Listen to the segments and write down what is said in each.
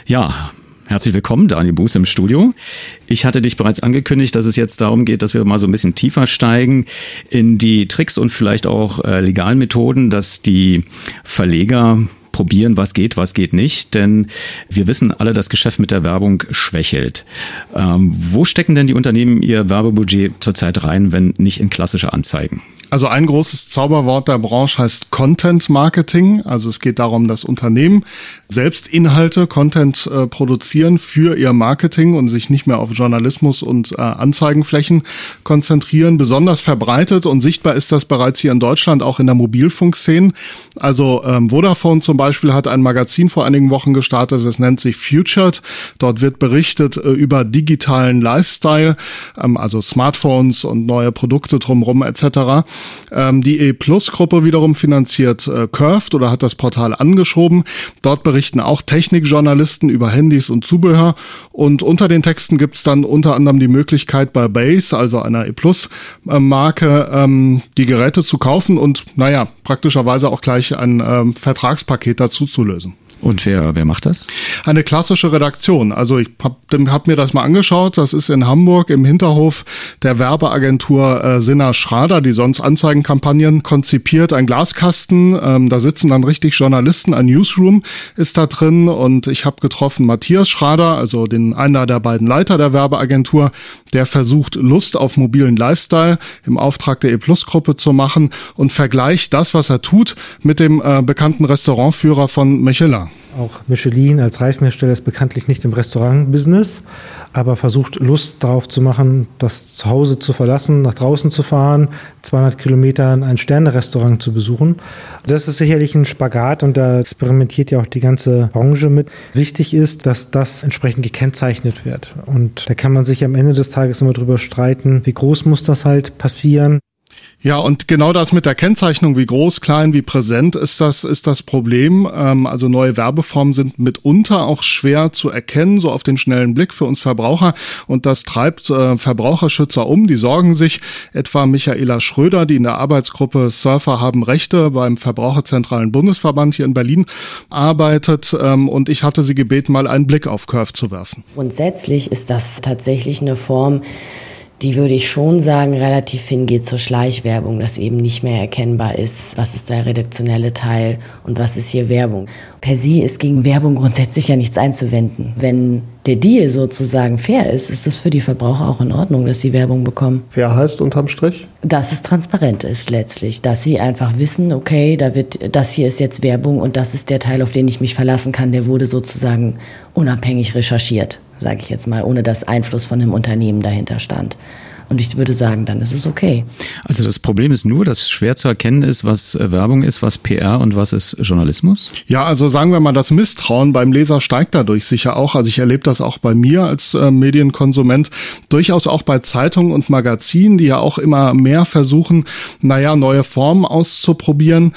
Ja, herzlich willkommen, Daniel Buß im Studio. Ich hatte dich bereits angekündigt, dass es jetzt darum geht, dass wir mal so ein bisschen tiefer steigen in die Tricks und vielleicht auch legalen Methoden, dass die Verleger probieren, was geht nicht, denn wir wissen alle, das Geschäft mit der Werbung schwächelt. Wo stecken denn die Unternehmen ihr Werbebudget zurzeit rein, wenn nicht in klassische Anzeigen? Also ein großes Zauberwort der Branche heißt Content Marketing. Also es geht darum, dass Unternehmen selbst Inhalte, Content produzieren für ihr Marketing und sich nicht mehr auf Journalismus und Anzeigenflächen konzentrieren. Besonders verbreitet und sichtbar ist das bereits hier in Deutschland auch in der Mobilfunkszene. Also Vodafone zum Beispiel hat ein Magazin vor einigen Wochen gestartet, das nennt sich Futured. Dort wird berichtet über digitalen Lifestyle, also Smartphones und neue Produkte drumherum etc. Die E-Plus-Gruppe wiederum finanziert Curved oder hat das Portal angeschoben. Dort berichten auch Technikjournalisten über Handys und Zubehör. Und unter den Texten gibt es dann unter anderem die Möglichkeit bei Base, also einer E-Plus-Marke, die Geräte zu kaufen und praktischerweise auch gleich ein Vertragspaket dazu zu lösen. Und wer macht das? Eine klassische Redaktion. Also ich hab mir das mal angeschaut. Das ist in Hamburg im Hinterhof der Werbeagentur Sinna Schrader, die sonst Anzeigenkampagnen konzipiert. Ein Glaskasten, da sitzen dann richtig Journalisten. Ein Newsroom ist da drin und ich habe getroffen Matthias Schrader, also einer der beiden Leiter der Werbeagentur, der versucht, Lust auf mobilen Lifestyle im Auftrag der E-Plus-Gruppe zu machen und vergleicht das, was er tut, mit dem bekannten Restaurantführer von Michelin. Auch Michelin als Reifenhersteller ist bekanntlich nicht im Restaurantbusiness, aber versucht Lust darauf zu machen, das Zuhause zu verlassen, nach draußen zu fahren, 200 Kilometer ein Sterne-Restaurant zu besuchen. Das ist sicherlich ein Spagat und da experimentiert ja auch die ganze Branche mit. Wichtig ist, dass das entsprechend gekennzeichnet wird. Und da kann man sich am Ende des Tages immer drüber streiten, wie groß muss das halt passieren. Ja, und genau das mit der Kennzeichnung, wie groß, klein, wie präsent ist das Problem. Also neue Werbeformen sind mitunter auch schwer zu erkennen, so auf den schnellen Blick für uns Verbraucher. Und das treibt Verbraucherschützer um. Die sorgen sich, etwa Michaela Schröder, die in der Arbeitsgruppe Surfer haben Rechte beim Verbraucherzentralen Bundesverband hier in Berlin arbeitet. Und ich hatte sie gebeten, mal einen Blick auf Curve zu werfen. Grundsätzlich ist das tatsächlich eine Form, die, würde ich schon sagen, relativ hingeht zur Schleichwerbung, dass eben nicht mehr erkennbar ist, was ist der redaktionelle Teil und was ist hier Werbung. Per se ist gegen Werbung grundsätzlich ja nichts einzuwenden. Wenn der Deal sozusagen fair ist, ist es für die Verbraucher auch in Ordnung, dass sie Werbung bekommen. Fair heißt unterm Strich? Dass es transparent ist letztlich, dass sie einfach wissen, okay, das hier ist jetzt Werbung und das ist der Teil, auf den ich mich verlassen kann, der wurde sozusagen unabhängig recherchiert, sage ich jetzt mal, ohne dass Einfluss von einem Unternehmen dahinter stand. Und ich würde sagen, dann ist es okay. Also das Problem ist nur, dass schwer zu erkennen ist, was Werbung ist, was PR und was ist Journalismus? Ja, also sagen wir mal, das Misstrauen beim Leser steigt dadurch sicher auch. Also ich erlebe das auch bei mir als Medienkonsument, durchaus auch bei Zeitungen und Magazinen, die ja auch immer mehr versuchen, neue Formen auszuprobieren.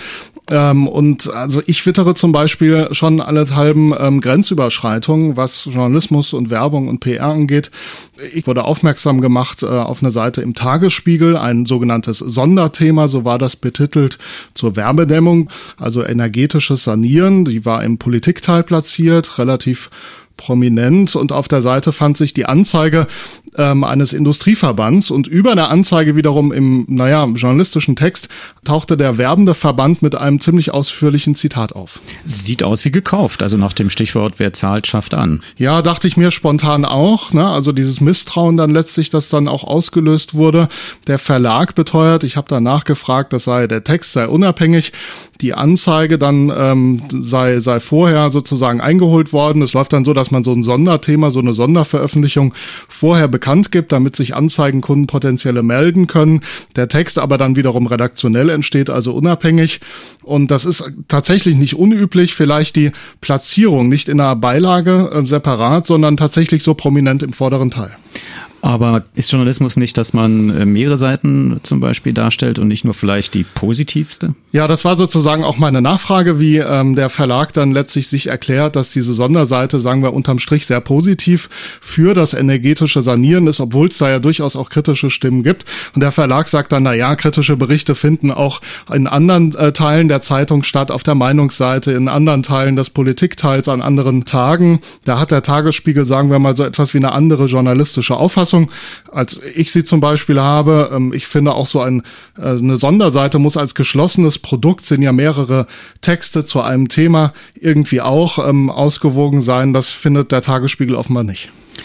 Und also ich wittere zum Beispiel schon allenthalben Grenzüberschreitungen, was Journalismus und Werbung und PR angeht. Ich wurde aufmerksam gemacht auf eine Seite im Tagesspiegel, ein sogenanntes Sonderthema, so war das betitelt, zur Werbedämmung, also energetisches Sanieren. Die war im Politikteil platziert, relativ prominent, und auf der Seite fand sich die Anzeige eines Industrieverbands und über der Anzeige wiederum im, journalistischen Text tauchte der werbende Verband mit einem ziemlich ausführlichen Zitat auf. Sieht aus wie gekauft, also nach dem Stichwort, wer zahlt, schafft an. Ja, dachte ich mir spontan auch, also dieses Misstrauen dann letztlich, das dann auch ausgelöst wurde. Der Verlag beteuert, ich habe da nachgefragt, der Text sei unabhängig, die Anzeige dann sei vorher sozusagen eingeholt worden. Es läuft dann so, dass man so ein Sonderthema, so eine Sonderveröffentlichung vorher bekannt gibt, damit sich Anzeigenkunden potenzielle melden können. Der Text aber dann wiederum redaktionell entsteht, also unabhängig. Und das ist tatsächlich nicht unüblich, vielleicht die Platzierung nicht in einer Beilage separat, sondern tatsächlich so prominent im vorderen Teil. Aber ist Journalismus nicht, dass man mehrere Seiten zum Beispiel darstellt und nicht nur vielleicht die positivste? Ja, das war sozusagen auch meine Nachfrage, wie der Verlag dann letztlich sich erklärt, dass diese Sonderseite, sagen wir, unterm Strich sehr positiv für das energetische Sanieren ist, obwohl es da ja durchaus auch kritische Stimmen gibt. Und der Verlag sagt dann, kritische Berichte finden auch in anderen Teilen der Zeitung statt, auf der Meinungsseite, in anderen Teilen des Politikteils, an anderen Tagen. Da hat der Tagesspiegel, sagen wir mal, so etwas wie eine andere journalistische Auffassung, als ich sie zum Beispiel habe. Ich finde auch so eine Sonderseite muss als geschlossenes Produkt, sind ja mehrere Texte zu einem Thema, irgendwie auch ausgewogen sein. Das findet der Tagesspiegel offenbar nicht.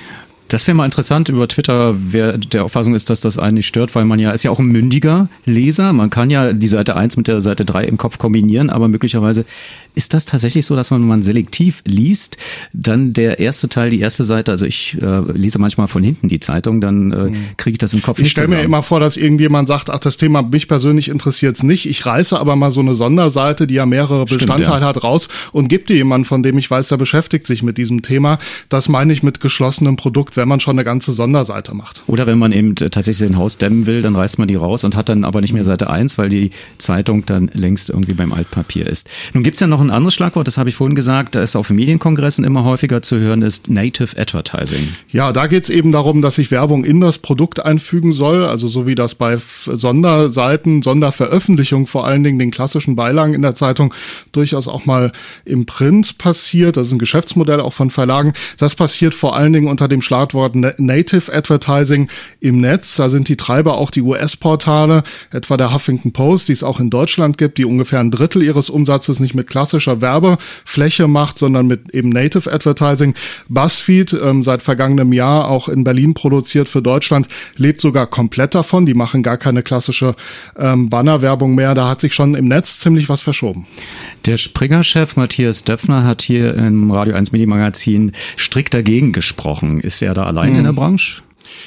Das wäre mal interessant über Twitter, wer der Auffassung ist, dass das einen nicht stört, weil man ist ja auch ein mündiger Leser. Man kann ja die Seite 1 mit der Seite 3 im Kopf kombinieren, aber möglicherweise ist das tatsächlich so, dass wenn man selektiv liest, dann der erste Teil, die erste Seite, also ich lese manchmal von hinten die Zeitung, dann kriege ich das im Kopf nicht zusammen. Ich stelle mir immer vor, dass irgendjemand sagt, das Thema mich persönlich interessiert es nicht. Ich reiße aber mal so eine Sonderseite, die ja mehrere Bestandteile hat, raus und gebe dir jemanden, von dem ich weiß, der beschäftigt sich mit diesem Thema. Das meine ich mit geschlossenem Produkt, wenn man schon eine ganze Sonderseite macht. Oder wenn man eben tatsächlich sein Haus dämmen will, dann reißt man die raus und hat dann aber nicht mehr Seite 1, weil die Zeitung dann längst irgendwie beim Altpapier ist. Nun gibt's ja noch ein anderes Schlagwort, das habe ich vorhin gesagt, da ist auf Medienkongressen immer häufiger zu hören, ist Native Advertising. Ja, da geht's eben darum, dass sich Werbung in das Produkt einfügen soll, also so wie das bei Sonderseiten, Sonderveröffentlichungen vor allen Dingen, den klassischen Beilagen in der Zeitung durchaus auch mal im Print passiert. Das ist ein Geschäftsmodell auch von Verlagen. Das passiert vor allen Dingen unter dem Schlagwort Native Advertising im Netz. Da sind die Treiber auch die US-Portale, etwa der Huffington Post, die es auch in Deutschland gibt, die ungefähr ein Drittel ihres Umsatzes nicht mit klassischer Werbefläche macht, sondern mit eben Native Advertising. BuzzFeed, seit vergangenem Jahr auch in Berlin produziert für Deutschland, lebt sogar komplett davon. Die machen gar keine klassische Bannerwerbung mehr. Da hat sich schon im Netz ziemlich was verschoben. Der Springer-Chef Matthias Döpfner hat hier im Radio 1 Medienmagazin strikt dagegen gesprochen. Ist er da allein in der Branche?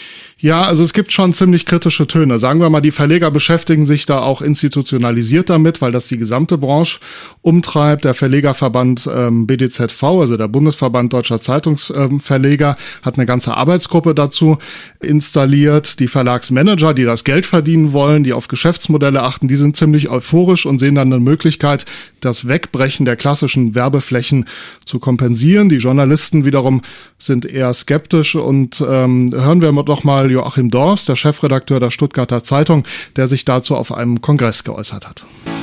Ja, also es gibt schon ziemlich kritische Töne. Sagen wir mal, die Verleger beschäftigen sich da auch institutionalisiert damit, weil das die gesamte Branche umtreibt. Der Verlegerverband BDZV, also der Bundesverband Deutscher Zeitungsverleger, hat eine ganze Arbeitsgruppe dazu installiert. Die Verlagsmanager, die das Geld verdienen wollen, die auf Geschäftsmodelle achten, die sind ziemlich euphorisch und sehen dann eine Möglichkeit, das Wegbrechen der klassischen Werbeflächen zu kompensieren. Die Journalisten wiederum sind eher skeptisch und hören wir doch mal Joachim Dorfs, der Chefredakteur der Stuttgarter Zeitung, der sich dazu auf einem Kongress geäußert hat.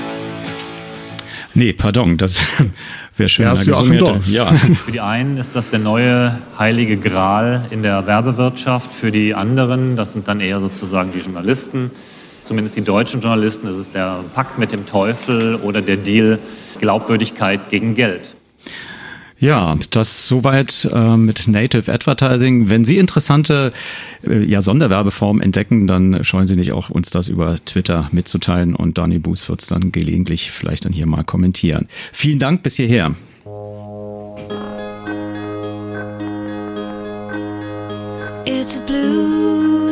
Nee, pardon, das wäre schön. Joachim Dorfs. Ja. Für die einen ist das der neue heilige Gral in der Werbewirtschaft, für die anderen, das sind dann eher sozusagen die Journalisten, zumindest die deutschen Journalisten, das ist der Pakt mit dem Teufel oder der Deal Glaubwürdigkeit gegen Geld. Ja, das soweit mit Native Advertising. Wenn Sie interessante Sonderwerbeformen entdecken, dann scheuen Sie nicht auch, uns das über Twitter mitzuteilen und Daniel Buß wird es dann gelegentlich vielleicht dann hier mal kommentieren. Vielen Dank bis hierher. It's a blue